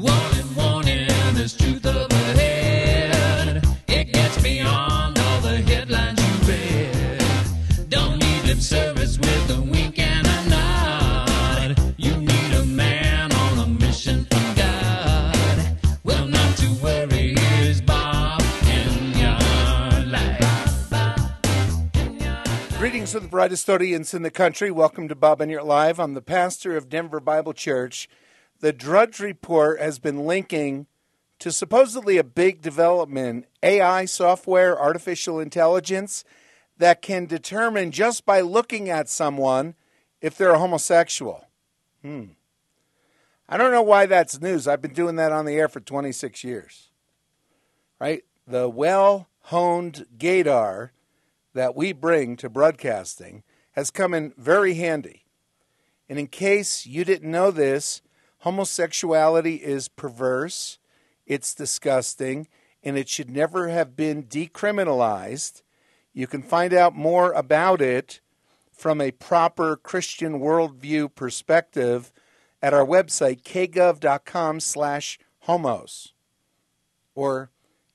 Warning, warning, there's truth up ahead. It gets beyond all the headlines you read. Don't need lip service with a wink and a nod. You need a man on a mission from God. Well, not to worry, here's Bob in your life. Greetings to the brightest audience in the country. Welcome to Bob Enyart Live. I'm the pastor of Denver Bible Church. The Drudge Report has been linking to supposedly a big development, AI software, artificial intelligence, that can determine just by looking at someone if they're a homosexual. I don't know why that's news. I've been doing that on the air for 26 years. Right? The well-honed gaydar that we bring to broadcasting has come in very handy. And in case you didn't know this, homosexuality is perverse, it's disgusting, and it should never have been decriminalized. You can find out more about it from a proper Christian worldview perspective at our website, kgov.com/homos or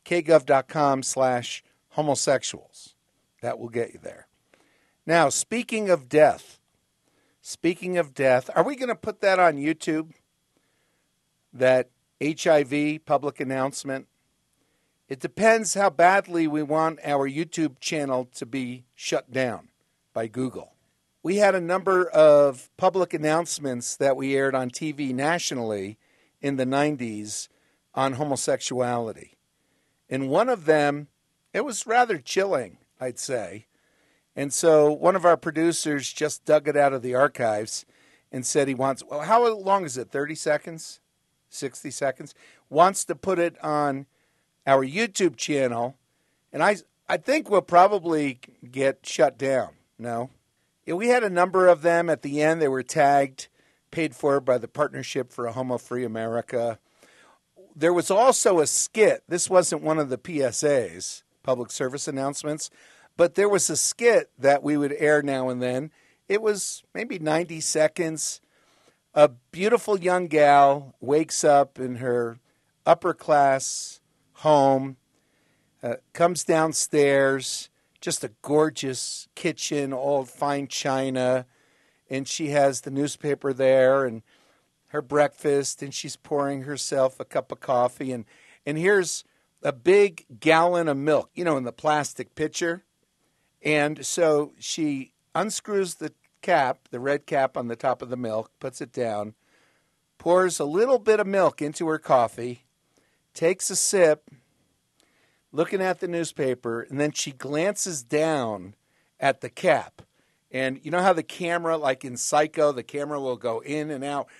kgov.com/homosexuals. That will get you there. Now, speaking of death, are we going to put that on YouTube? That HIV public announcement? It depends how badly we want our YouTube channel to be shut down by Google. We had a number of public announcements that we aired on TV nationally in the 90s on homosexuality. And one of them, it was rather chilling, I'd say. And so one of our producers just dug it out of the archives and said he wants, well, how long is it, 30 seconds? 60 seconds? Wants to put it on our YouTube channel. And I think we'll probably get shut down. No? Yeah, we had a number of them. At the end, they were tagged, paid for by the Partnership for a Homo-Free America. There was also a skit. This wasn't one of the PSAs, public service announcements, but there was a skit that we would air now and then. It was maybe 90 seconds. A beautiful young gal wakes up in her upper-class home, comes downstairs, just a gorgeous kitchen, all fine china, and she has the newspaper there and her breakfast, and she's pouring herself a cup of coffee, and here's a big gallon of milk, in the plastic pitcher. And so she unscrews the cap, the red cap on the top of the milk, puts it down, pours a little bit of milk into her coffee, takes a sip, looking at the newspaper, and then she glances down at the cap. And you know how the camera, like in Psycho, the camera will go in and out,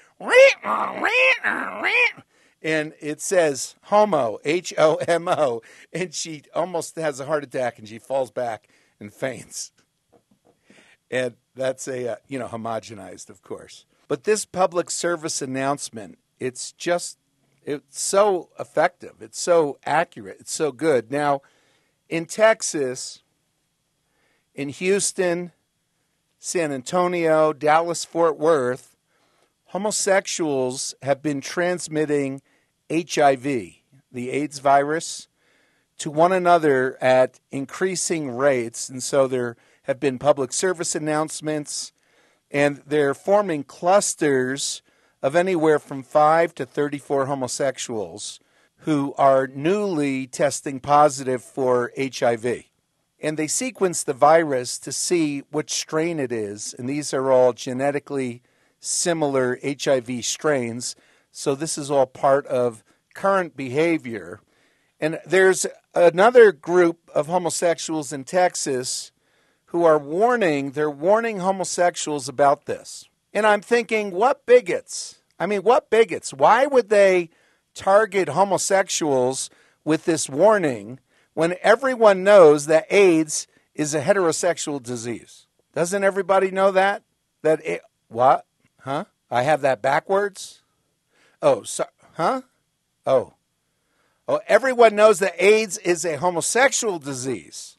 and it says homo, H-O-M-O, and she almost has a heart attack and she falls back and faints. And that's homogenized, of course. But this public service announcement, it's so effective. It's so accurate. It's so good. Now, in Texas, in Houston, San Antonio, Dallas, Fort Worth, homosexuals have been transmitting HIV, the AIDS virus, to one another at increasing rates. And so there have been public service announcements, and they're forming clusters of anywhere from 5 to 34 homosexuals who are newly testing positive for HIV. And they sequence the virus to see which strain it is, and these are all genetically similar HIV strains, so this is all part of current behavior. And there's another group of homosexuals in Texas who are warning homosexuals about this. And I'm thinking, what bigots? What bigots? Why would they target homosexuals with this warning when everyone knows that AIDS is a heterosexual disease? Doesn't everybody know that? What? Huh? I have that backwards? Oh, huh? Oh, everyone knows that AIDS is a homosexual disease.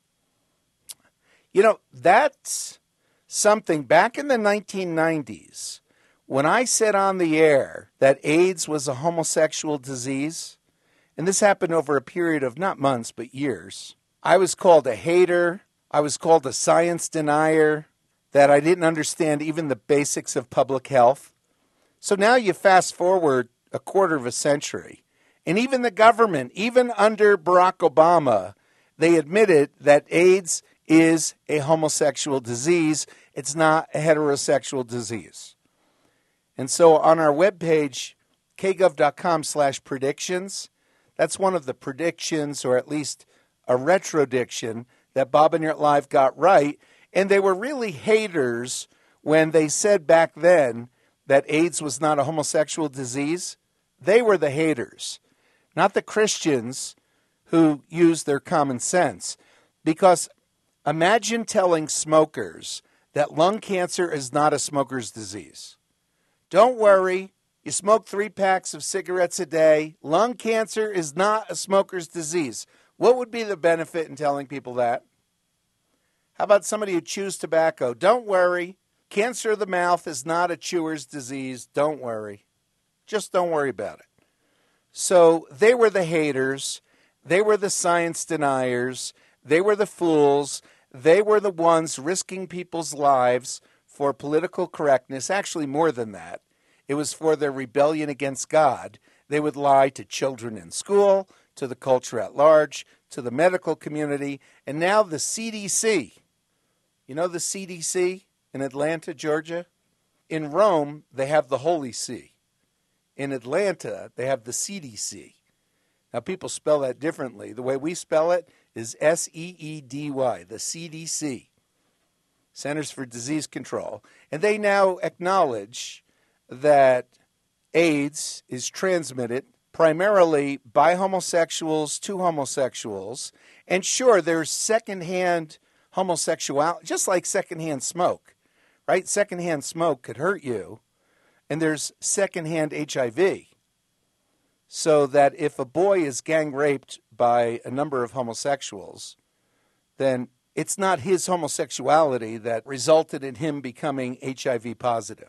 That's something. Back in the 1990s, When I said on the air that AIDS was a homosexual disease, and this happened over a period of not months but years, I was called a hater, I was called a science denier, that I didn't understand even the basics of public health. So now you fast forward a quarter of a century, and even the government, even under Barack Obama, they admitted that AIDS is a homosexual disease. It's not a heterosexual disease. And so on our webpage, kgov.com/predictions, that's one of the predictions, or at least a retrodiction, that Bob and Your Live got right. And they were really haters when they said back then that AIDS was not a homosexual disease. They were the haters, not the Christians who used their common sense. Because imagine telling smokers that lung cancer is not a smoker's disease. Don't worry, you smoke 3 packs of cigarettes a day. Lung cancer is not a smoker's disease. What would be the benefit in telling people that? How about somebody who chews tobacco? Don't worry, cancer of the mouth is not a chewer's disease. Don't worry. Just don't worry about it. So they were the haters. They were the science deniers. They were the fools. They were the ones risking people's lives for political correctness. Actually, more than that. It was for their rebellion against God. They would lie to children in school, to the culture at large, to the medical community, and now the CDC. You know the CDC in Atlanta, Georgia? In Rome, they have the Holy See. In Atlanta, they have the CDC. Now, people spell that differently. The way we spell it is SEEDY, the CDC, Centers for Disease Control. And they now acknowledge that AIDS is transmitted primarily by homosexuals to homosexuals. And sure, there's secondhand homosexuality, just like secondhand smoke, right? Secondhand smoke could hurt you. And there's secondhand HIV. So that if a boy is gang raped by a number of homosexuals, then it's not his homosexuality that resulted in him becoming HIV positive.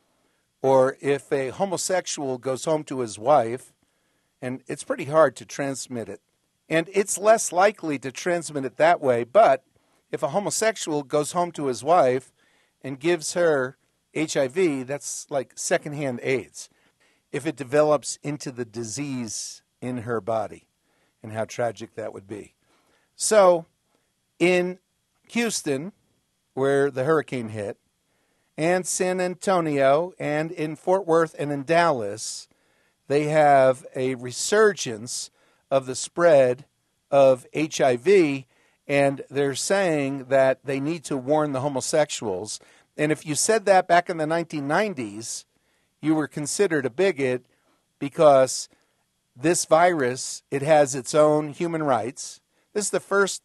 Or if a homosexual goes home to his wife, and it's pretty hard to transmit it, and it's less likely to transmit it that way, but if a homosexual goes home to his wife and gives her HIV, that's like secondhand AIDS, if it develops into the disease in her body, and how tragic that would be. So in Houston, where the hurricane hit, and San Antonio, and in Fort Worth, and in Dallas, they have a resurgence of the spread of HIV, and they're saying that they need to warn the homosexuals. And if you said that back in the 1990s, you were considered a bigot because this virus, it has its own human rights. This is the first,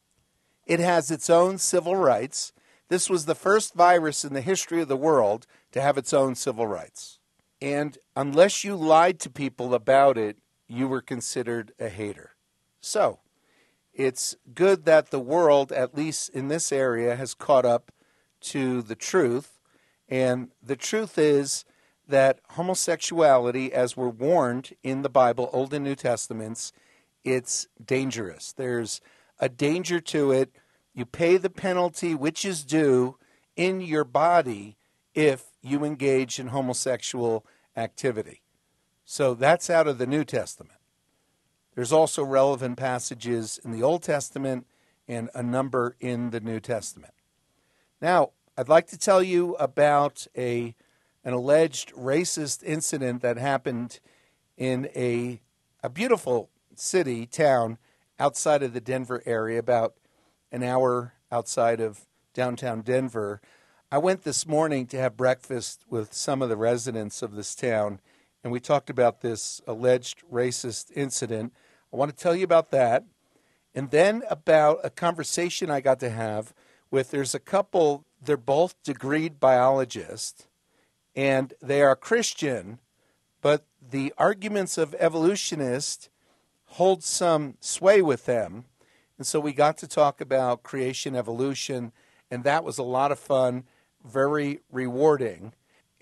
it has its own civil rights. This was the first virus in the history of the world to have its own civil rights. And unless you lied to people about it, you were considered a hater. So it's good that the world, at least in this area, has caught up to the truth. And the truth is that homosexuality, as we're warned in the Bible, Old and New Testaments, it's dangerous. There's a danger to it. You pay the penalty which is due in your body if you engage in homosexual activity. So that's out of the New Testament. There's also relevant passages in the Old Testament and a number in the New Testament. Now, I'd like to tell you about an alleged racist incident that happened in a beautiful city, town, outside of the Denver area, about an hour outside of downtown Denver. I went this morning to have breakfast with some of the residents of this town, and we talked about this alleged racist incident. I want to tell you about that, and then about a conversation I got to have with, there's a couple, they're both degreed biologists, and they are Christian, but the arguments of evolutionists hold some sway with them. And so we got to talk about creation, evolution, and that was a lot of fun, very rewarding.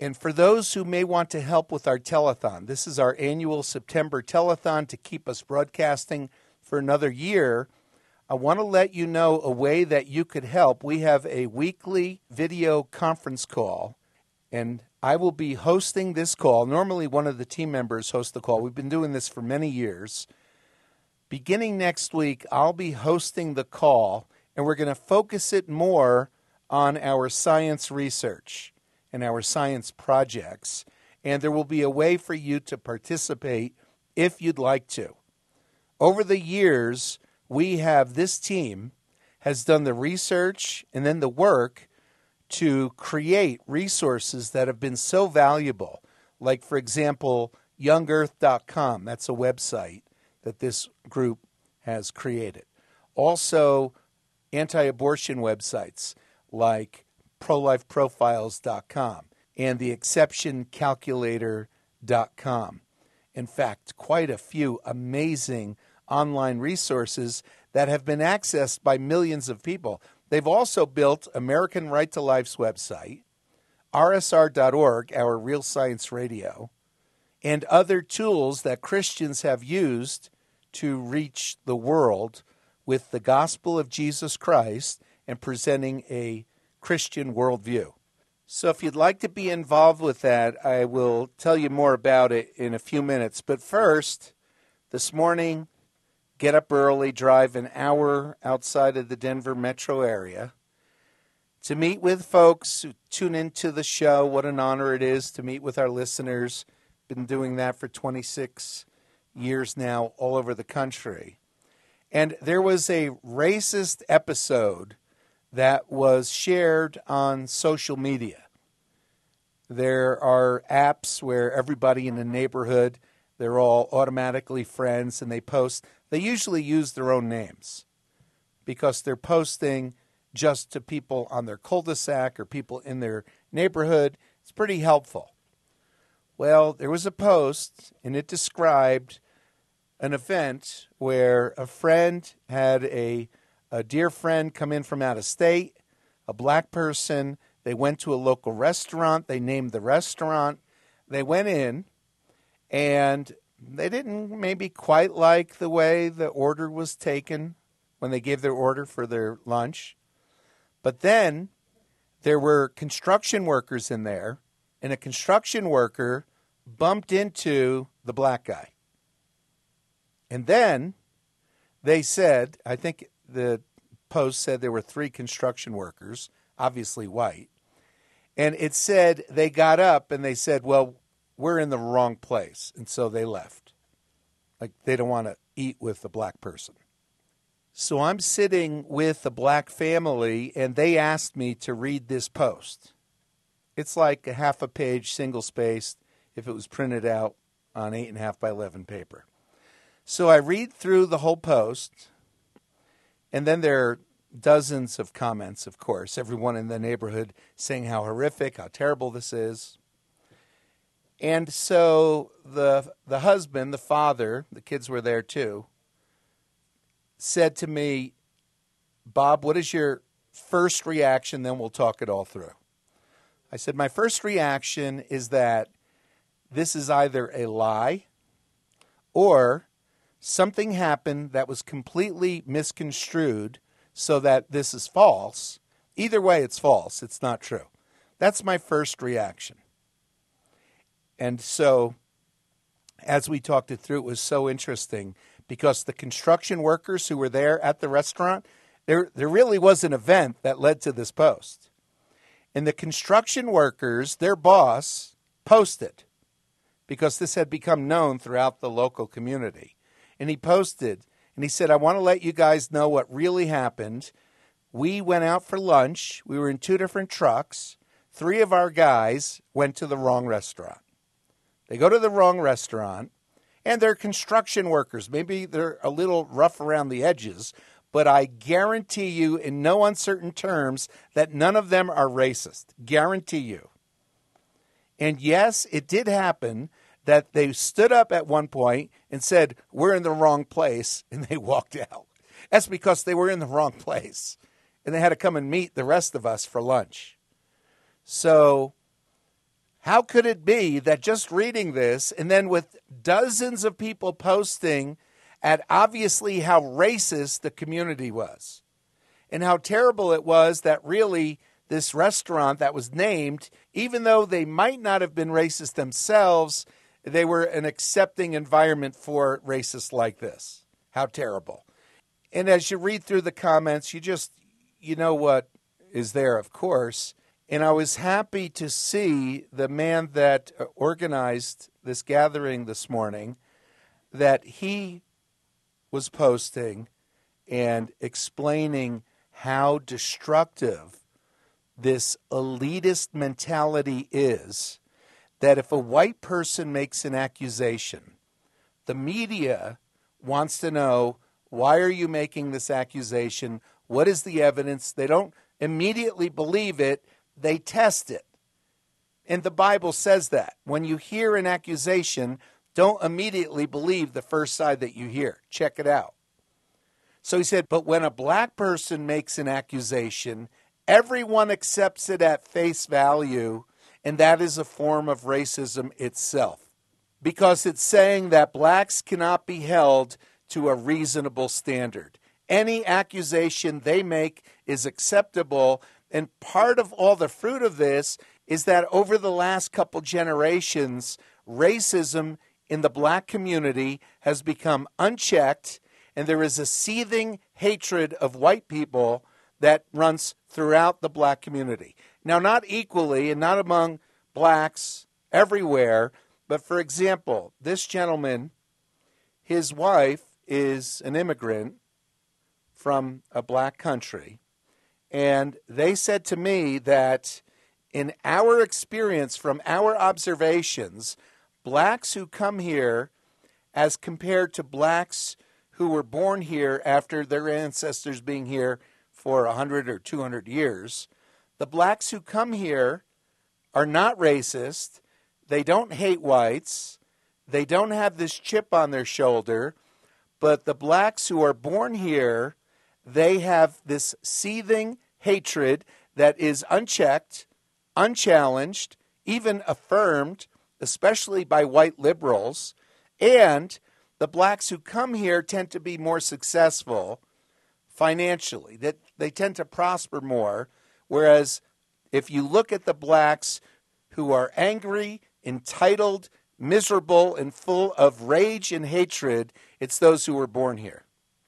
And for those who may want to help with our telethon, this is our annual September telethon to keep us broadcasting for another year. I want to let you know a way that you could help. We have a weekly video conference call, and I will be hosting this call. Normally, one of the team members hosts the call. We've been doing this for many years. Beginning next week, I'll be hosting the call, and we're going to focus it more on our science research and our science projects. And there will be a way for you to participate if you'd like to. Over the years, this team has done the research and then the work to create resources that have been so valuable. Like, for example, YoungEarth.com. That's a website that this group has created. Also, anti-abortion websites like ProLifeProfiles.com and TheExceptionCalculator.com. In fact, quite a few amazing online resources that have been accessed by millions of people. They've also built American Right to Life's website, RSR.org, our Real Science Radio, and other tools that Christians have used to reach the world with the gospel of Jesus Christ and presenting a Christian worldview. So if you'd like to be involved with that, I will tell you more about it in a few minutes. But first, this morning, get up early, drive an hour outside of the Denver metro area to meet with folks who tune into the show. What an honor it is to meet with our listeners. Been doing that for 26 years now all over the country. And there was a racist episode that was shared on social media. There are apps where everybody in the neighborhood, they're all automatically friends, and they post. They usually use their own names because they're posting just to people on their cul-de-sac or people in their neighborhood. It's pretty helpful. Well, there was a post, and it described an event where a friend had a dear friend come in from out of state, a black person. They went to a local restaurant. They named the restaurant. They went in, and they didn't maybe quite like the way the order was taken when they gave their order for their lunch. But then there were construction workers in there, and a construction worker bumped into the black guy. And then they said, I think the post said there were 3 construction workers, obviously white. And it said they got up and they said, well, we're in the wrong place. And so they left. Like they don't want to eat with the black person. So I'm sitting with a black family, and they asked me to read this post. It's like a half a page, single-spaced, if it was printed out on 8.5 by 11 paper. So I read through the whole post, and then there are dozens of comments, of course, everyone in the neighborhood saying how horrific, how terrible this is. And so the husband, the father, the kids were there too, said to me, Bob, what is your first reaction? Then we'll talk it all through. I said, my first reaction is that this is either a lie or something happened that was completely misconstrued so that this is false. Either way, it's false. It's not true. That's my first reaction. And so as we talked it through, it was so interesting because the construction workers who were there at the restaurant, there really was an event that led to this post. And the construction workers, their boss, posted because this had become known throughout the local community. And he posted, and he said, I want to let you guys know what really happened. We went out for lunch. We were in 2 different trucks. 3 of our guys went to the wrong restaurant. They go to the wrong restaurant, and they're construction workers. Maybe they're a little rough around the edges, but I guarantee you in no uncertain terms that none of them are racist. Guarantee you. And yes, it did happen that they stood up at one point and said, we're in the wrong place, and they walked out. That's because they were in the wrong place, and they had to come and meet the rest of us for lunch. So How could it be that just reading this, and then with dozens of people posting at obviously how racist the community was, and how terrible it was that really this restaurant that was named, even though they might not have been racist themselves, they were an accepting environment for racists like this. How terrible. And as you read through the comments, you know what is there, of course. And I was happy to see the man that organized this gathering this morning, that he was posting and explaining how destructive this elitist mentality is, that if a white person makes an accusation, the media wants to know, why are you making this accusation? What is the evidence? They don't immediately believe it. They test it. And the Bible says that. When you hear an accusation, don't immediately believe the first side that you hear. Check it out. So he said, but when a black person makes an accusation, everyone accepts it at face value, and that is a form of racism itself. Because it's saying that blacks cannot be held to a reasonable standard. Any accusation they make is acceptable, and part of all the fruit of this is that over the last couple generations, racism in the black community has become unchecked, and there is a seething hatred of white people that runs throughout the black community. Now, not equally and not among blacks everywhere, but for example, this gentleman, his wife is an immigrant from a black country, and they said to me that in our experience, from our observations, blacks who come here as compared to blacks who were born here after their ancestors being here for 100 or 200 years, the blacks who come here are not racist, they don't hate whites, they don't have this chip on their shoulder, but the blacks who are born here, they have this seething hatred that is unchecked, unchallenged, even affirmed, especially by white liberals, and the blacks who come here tend to be more successful financially, that they tend to prosper more, whereas if you look at the blacks who are angry, entitled, miserable, and full of rage and hatred, it's those who were born here.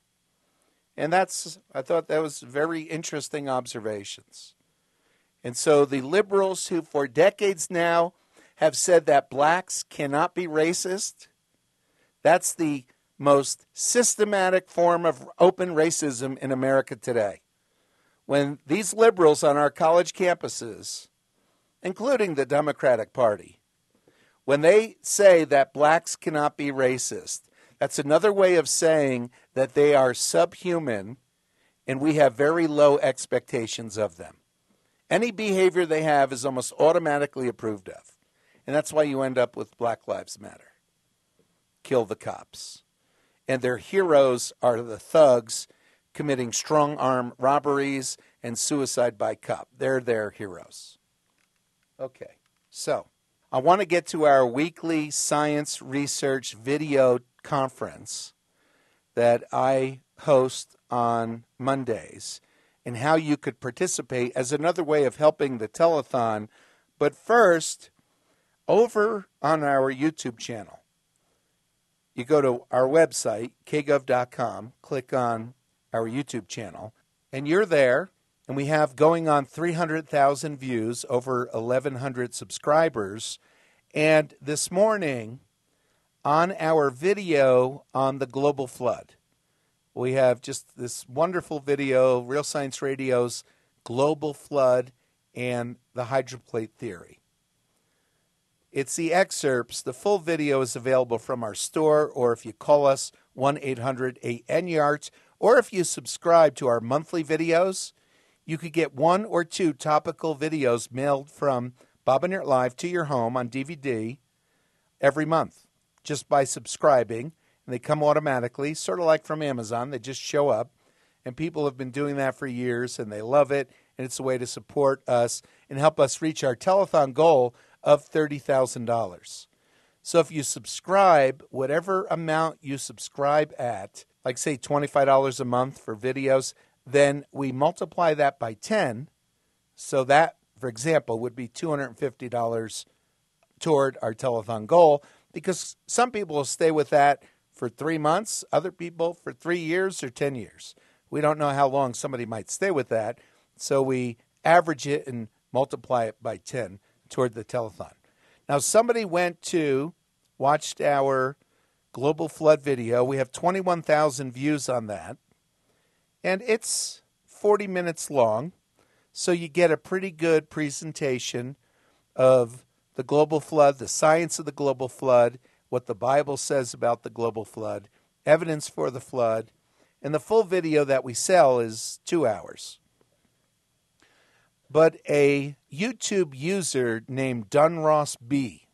And I thought that was very interesting observations. And so the liberals who for decades now have said that blacks cannot be racist, that's the most systematic form of open racism in America today. When these liberals on our college campuses, including the Democratic Party, when they say that blacks cannot be racist, that's another way of saying that they are subhuman and we have very low expectations of them. Any behavior they have is almost automatically approved of. And that's why you end up with Black Lives Matter. Kill the cops. And their heroes are the thugs committing strong-arm robberies and suicide by cop. They're their heroes. Okay, so I want to get to our weekly science research video conference that I host on Mondays and how you could participate as another way of helping the telethon. But first, over on our YouTube channel, you go to our website, kgov.com, click on our YouTube channel, and you're there, and we have going on 300,000 views, over 1,100 subscribers. And this morning, on our video on the global flood, we have just this wonderful video, Real Science Radio's global flood and the hydroplate theory. It's the excerpts. The full video is available from our store, or if you call us, 1-800-8-NYART, or if you subscribe to our monthly videos, you could get 1 or 2 topical videos mailed from Bob and Nert Live to your home on DVD every month, just by subscribing. And they come automatically, sort of like from Amazon. They just show up. And people have been doing that for years, and they love it. And it's a way to support us and help us reach our telethon goal of $30,000. So if you subscribe, whatever amount you subscribe at, like say $25 a month for videos, then we multiply that by 10. So that, for example, would be $250 toward our telethon goal, because some people will stay with that for 3 months, other people for 3 years or 10 years. We don't know how long somebody might stay with that, so we average it and multiply it by 10 toward the telethon. Now, somebody watched our global flood video. We have 21,000 views on that, and it's 40 minutes long, so you get a pretty good presentation of the global flood, the science of the global flood, what the Bible says about the global flood, evidence for the flood, and the full video that we sell is 2 hours. But a YouTube user named Dunross B,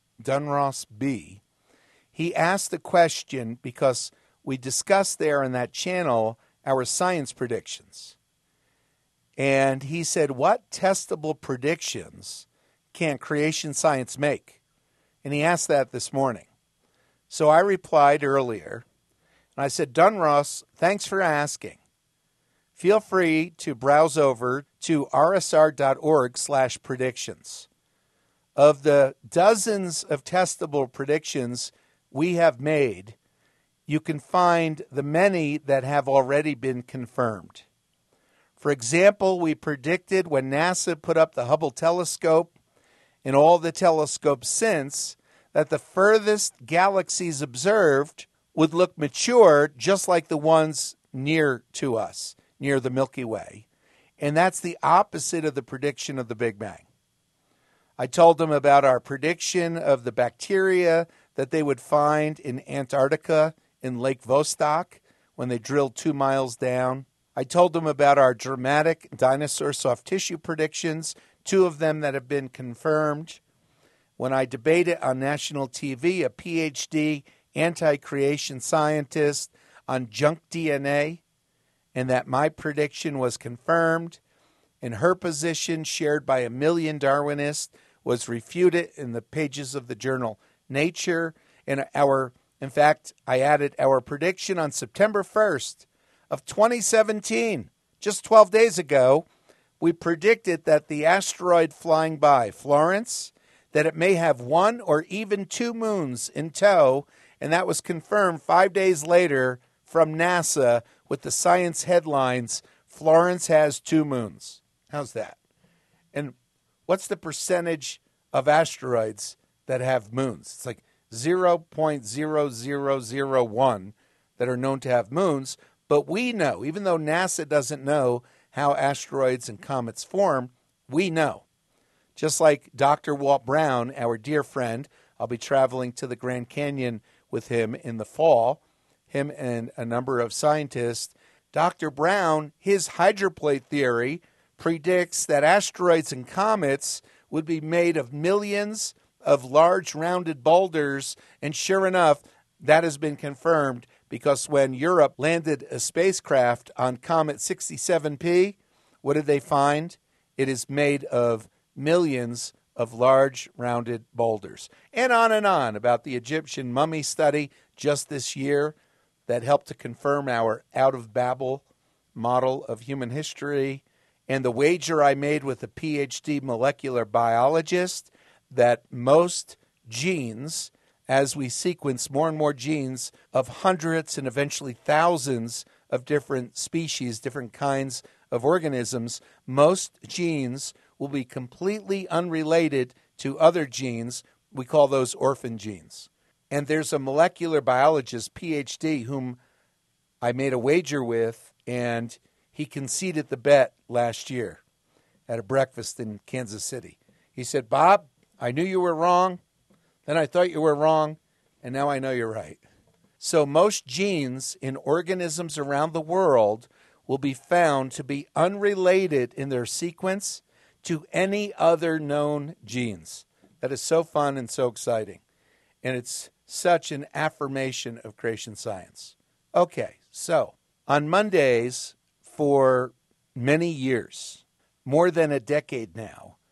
he asked the question because we discussed there in that channel our science predictions. And he said, what testable predictions can creation science make? And he asked that this morning. So I replied earlier, and I said, Dunross, thanks for asking. Feel free to browse over to rsr.org/predictions. Of the dozens of testable predictions we have made, you can find the many that have already been confirmed. For example, we predicted when NASA put up the Hubble telescope and all the telescopes since that the furthest galaxies observed would look mature just like the ones near to us, near the Milky Way. And that's the opposite of the prediction of the Big Bang. I told them about our prediction of the bacteria that they would find in Antarctica in Lake Vostok when they drilled 2 miles down. I told them about our dramatic dinosaur soft tissue predictions, 2 of them that have been confirmed. When I debated on national TV, a PhD anti-creation scientist on junk DNA, and that my prediction was confirmed, and her position, shared by 1 million Darwinists, was refuted in the pages of the journal Nature. And in fact, I added our prediction on September 1st of 2017, just 12 days ago. We predicted that the asteroid flying by Florence, that it may have 1 or even 2 moons in tow, and that was confirmed 5 days later from NASA with the science headlines, Florence has 2 moons. How's that? And what's the percentage of asteroids that have moons? It's like 0.0001 that are known to have moons, but we know, even though NASA doesn't know how asteroids and comets form, we know. Just like Dr. Walt Brown, our dear friend, I'll be traveling to the Grand Canyon with him in the fall, him and a number of scientists. Dr. Brown, his hydroplate theory predicts that asteroids and comets would be made of millions of large rounded boulders, and sure enough, that has been confirmed because when Europe landed a spacecraft on Comet 67P, what did they find? It is made of millions of large rounded boulders. And on about the Egyptian mummy study just this year that helped to confirm our out of Babel model of human history, and the wager I made with a PhD molecular biologist that most genes, as we sequence more and more genes of hundreds and eventually thousands of different species, different kinds of organisms, most genes will be completely unrelated to other genes. We call those orphan genes. And there's a molecular biologist, PhD, whom I made a wager with, and he conceded the bet last year at a breakfast in Kansas City. He said, Bob, I knew you were wrong, then I thought you were wrong, and now I know you're right. So most genes in organisms around the world will be found to be unrelated in their sequence to any other known genes. That is so fun and so exciting. And it's such an affirmation of creation science. Okay, so on Mondays for many years, more than a decade now,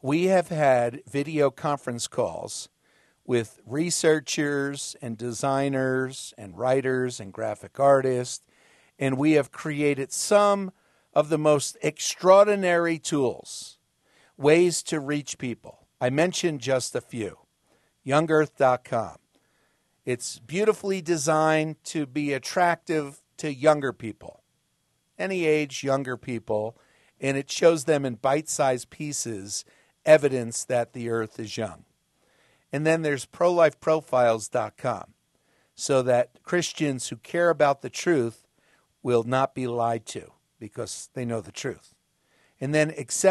we have had video conference calls with researchers and designers and writers and graphic artists, and we have created some of the most extraordinary tools, ways to reach people. I mentioned just a few. YoungEarth.com. It's beautifully designed to be attractive to younger people, any age, younger people, and it shows them in bite-sized pieces evidence that the earth is young. And then there's ProLifeProfiles.com, so that Christians who care about the truth will not be lied to because they know the truth. And then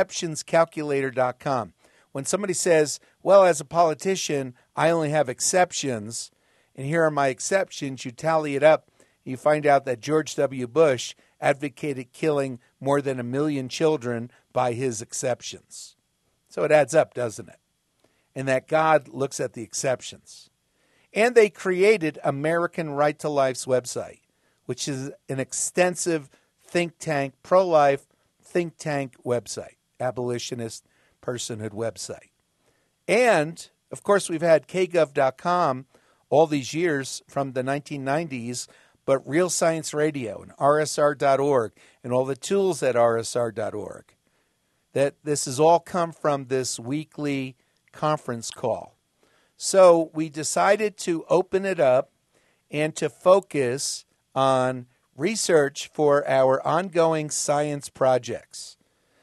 ExceptionsCalculator.com. When somebody says, well, as a politician, I only have exceptions, and here are my exceptions, you tally it up, you find out that George W. Bush advocated killing more than 1 million children by his exceptions. So it adds up, doesn't it? And that God looks at the exceptions. And they created American Right to Life's website, which is an extensive think tank, pro-life think tank website, abolitionist personhood website. And, of course, we've had KGov.com all these years from the 1990s, but Real Science Radio and RSR.org and all the tools at RSR.org. That this has all come from this weekly conference call. So we decided to open it up and to focus on research for our ongoing science projects.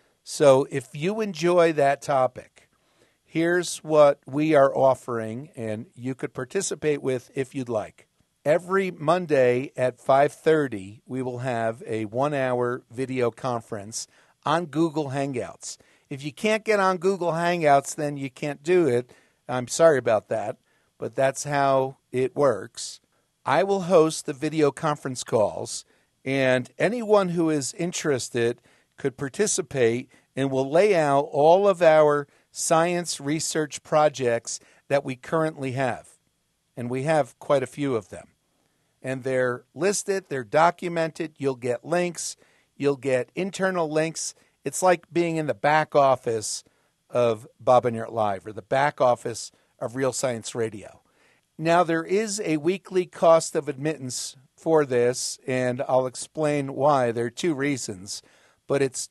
So if you enjoy that topic, here's what we are offering, and you could participate with if you'd like. Every Monday at 5:30, we will have a 1-hour video conference on Google Hangouts. If you can't get on Google Hangouts, then you can't do it. I'm sorry about that, but that's how it works. I will host the video conference calls, and anyone who is interested could participate, and we'll lay out all of our science research projects that we currently have. And we have quite a few of them. And they're listed, they're documented, you'll get links, you'll get internal links. It's like being in the back office of Bob and Yurt Live or the back office of Real Science Radio. Now, there is a weekly cost of admittance for this, and I'll explain why. There are two reasons. But it's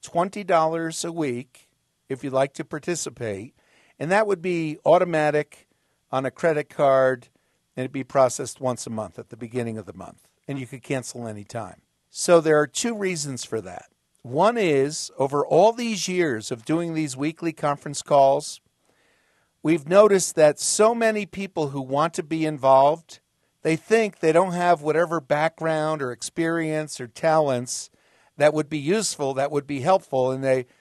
$20 a week if you'd like to participate, and that would be automatic on a credit card, and it'd be processed once a month at the beginning of the month, and you could cancel any time. So there are two reasons for that. One is, over all these years of doing these weekly conference calls, we've noticed that so many people who want to be involved, they think they don't have whatever background or experience or talents that would be useful, that would be helpful, and they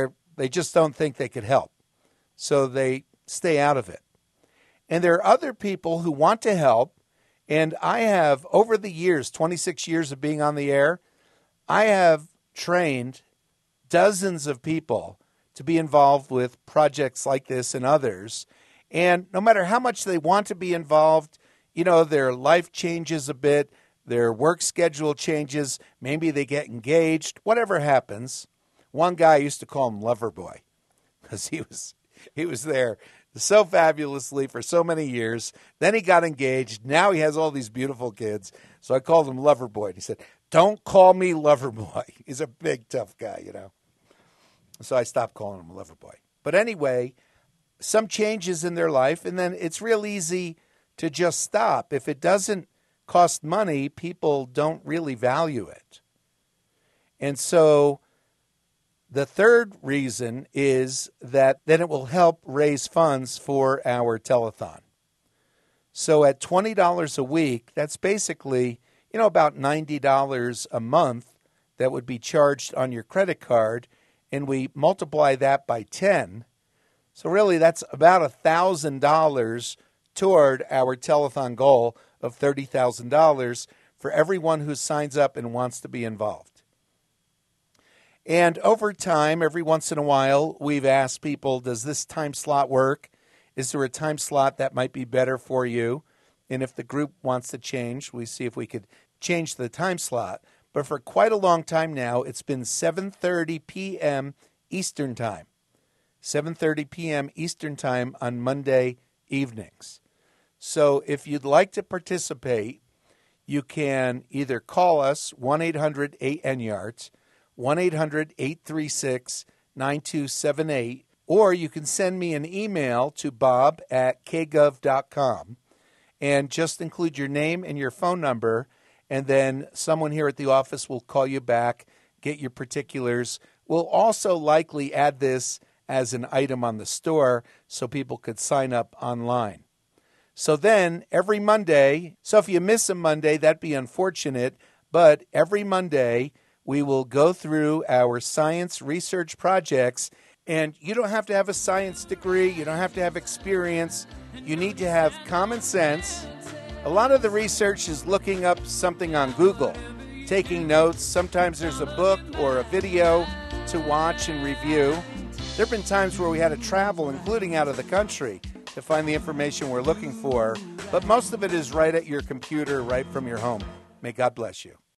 just don't think they could help. So they stay out of it. And there are other people who want to help, and I have, over the years, 26 years of being on the air, I have trained dozens of people to be involved with projects like this and others. And no matter how much they want to be involved, you know, their life changes a bit, their work schedule changes, maybe they get engaged, whatever happens. One guy used to call him Loverboy because he was there so fabulously for so many years. Then he got engaged. Now he has all these beautiful kids. So I called him Loverboy. And he said, don't call me Loverboy. He's a big, tough guy, you know. So I stopped calling him Loverboy. But anyway, some changes in their life, and then it's real easy to just stop. If it doesn't cost money, people don't really value it. And so the third reason is that then it will help raise funds for our telethon. So at $20 a week, that's basically, you know, about $90 a month that would be charged on your credit card, and we multiply that by 10. So really that's about $1,000 toward our telethon goal of $30,000 for everyone who signs up and wants to be involved. And over time, every once in a while, we've asked people, does this time slot work? Is there a time slot that might be better for you? And if the group wants to change, we see if we could change the time slot. But for quite a long time now, it's been 7:30 p.m. Eastern Time. 7:30 p.m. Eastern Time on Monday evenings. So if you'd like to participate, you can either call us 1-800-8NYARDS, 1-800-836-9278, or you can send me an email to bob@kgov.com and just include your name and your phone number, and then someone here at the office will call you back, get your particulars. We'll also likely add this as an item on the store so people could sign up online. So then every Monday, so if you miss a Monday, that'd be unfortunate, but every Monday we will go through our science research projects, and you don't have to have a science degree, you don't have to have experience, you need to have common sense. A lot of the research is looking up something on Google, taking notes. Sometimes there's a book or a video to watch and review. There have been times where we had to travel, including out of the country, to find the information we're looking for, but most of it is right at your computer, right from your home. May God bless you.